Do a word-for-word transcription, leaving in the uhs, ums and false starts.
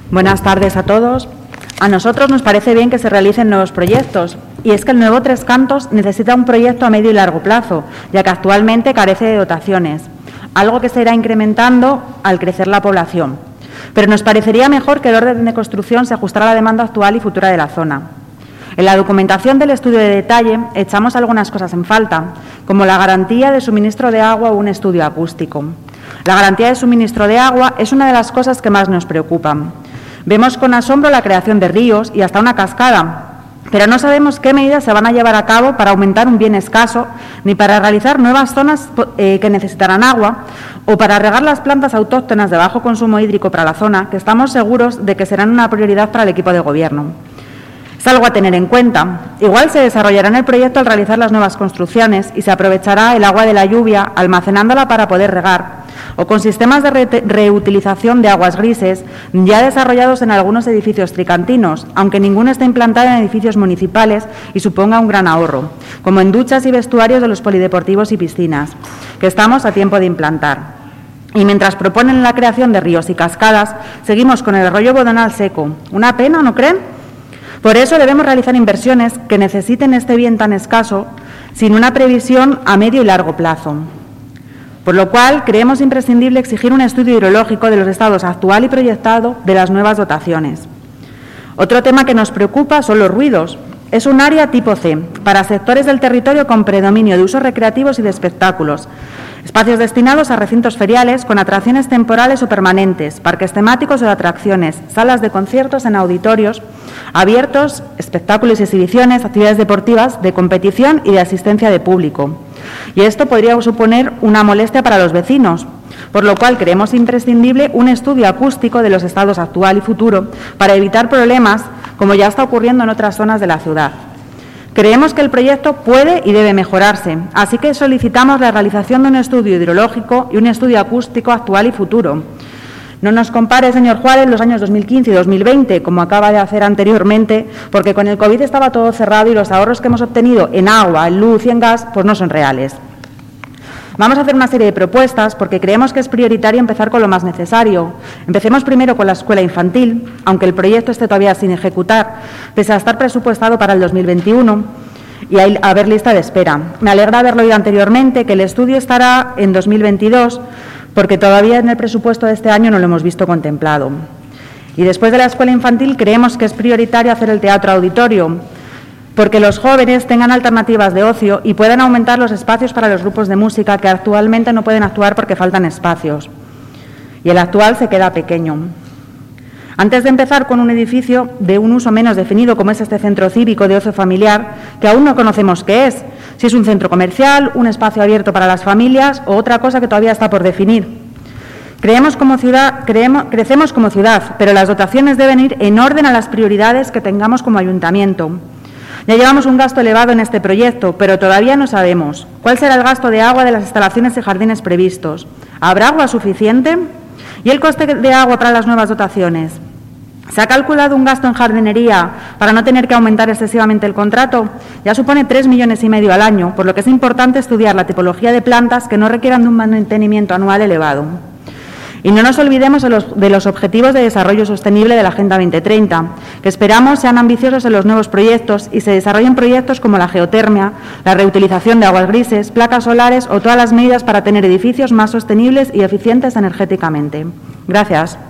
Buenas tardes a todos. A nosotros nos parece bien que se realicen nuevos proyectos, y es que el nuevo Tres Cantos necesita un proyecto a medio y largo plazo, ya que actualmente carece de dotaciones, algo que se irá incrementando al crecer la población. Pero nos parecería mejor que el orden de construcción se ajustara a la demanda actual y futura de la zona. En la documentación del estudio de detalle echamos algunas cosas en falta, como la garantía de suministro de agua o un estudio acústico. La garantía de suministro de agua es una de las cosas que más nos preocupan. Vemos con asombro la creación de ríos y hasta una cascada, pero no sabemos qué medidas se van a llevar a cabo para aumentar un bien escaso, ni para realizar nuevas zonas eh, que necesitarán agua, o para regar las plantas autóctonas de bajo consumo hídrico para la zona, que estamos seguros de que serán una prioridad para el equipo de Gobierno. Es algo a tener en cuenta. Igual se desarrollará en el proyecto al realizar las nuevas construcciones y se aprovechará el agua de la lluvia almacenándola para poder regar, o con sistemas de re reutilización de aguas grises ya desarrollados en algunos edificios tricantinos, aunque ninguno esté implantado en edificios municipales y suponga un gran ahorro, como en duchas y vestuarios de los polideportivos y piscinas, que estamos a tiempo de implantar. Y mientras proponen la creación de ríos y cascadas, seguimos con el arroyo Bodonal seco. Una pena, ¿no creen? Por eso debemos realizar inversiones que necesiten este bien tan escaso, sin una previsión a medio y largo plazo. Por lo cual, creemos imprescindible exigir un estudio hidrológico de los estados actual y proyectado de las nuevas dotaciones. Otro tema que nos preocupa son los ruidos. Es un área tipo C, para sectores del territorio con predominio de usos recreativos y de espectáculos, espacios destinados a recintos feriales con atracciones temporales o permanentes, parques temáticos o de atracciones, salas de conciertos en auditorios abiertos, espectáculos y exhibiciones, actividades deportivas, de competición y de asistencia de público. Y esto podría suponer una molestia para los vecinos, por lo cual creemos imprescindible un estudio acústico de los estados actual y futuro para evitar problemas como ya está ocurriendo en otras zonas de la ciudad. Creemos que el proyecto puede y debe mejorarse, así que solicitamos la realización de un estudio hidrológico y un estudio acústico actual y futuro. No nos compare, señor Juárez, los años dos mil quince y dos mil veinte, como acaba de hacer anteriormente, porque con el COVID estaba todo cerrado y los ahorros que hemos obtenido en agua, en luz y en gas, pues no son reales. Vamos a hacer una serie de propuestas porque creemos que es prioritario empezar con lo más necesario. Empecemos primero con la escuela infantil, aunque el proyecto esté todavía sin ejecutar, pese a estar presupuestado para el dos mil veintiuno y a haber lista de espera. Me alegra haberlo oído anteriormente, que el estudio estará en dos mil veintidós, porque todavía en el presupuesto de este año no lo hemos visto contemplado. Y después de la escuela infantil creemos que es prioritario hacer el teatro auditorio, porque los jóvenes tengan alternativas de ocio y puedan aumentar los espacios para los grupos de música que actualmente no pueden actuar porque faltan espacios. Y el actual se queda pequeño. Antes de empezar con un edificio de un uso menos definido, como es este centro cívico de ocio familiar, que aún no conocemos qué es, si es un centro comercial, un espacio abierto para las familias o otra cosa que todavía está por definir. Creemos como ciudad, creemos, crecemos como ciudad, pero las dotaciones deben ir en orden a las prioridades que tengamos como ayuntamiento. Ya llevamos un gasto elevado en este proyecto, pero todavía no sabemos cuál será el gasto de agua de las instalaciones y jardines previstos. ¿Habrá agua suficiente? ¿Y el coste de agua para las nuevas dotaciones? ¿Se ha calculado un gasto en jardinería para no tener que aumentar excesivamente el contrato? Ya supone tres millones y medio al año, por lo que es importante estudiar la tipología de plantas que no requieran de un mantenimiento anual elevado. Y no nos olvidemos de los, de los objetivos de desarrollo sostenible de la Agenda veinte treinta, que esperamos sean ambiciosos en los nuevos proyectos y se desarrollen proyectos como la geotermia, la reutilización de aguas grises, placas solares o todas las medidas para tener edificios más sostenibles y eficientes energéticamente. Gracias.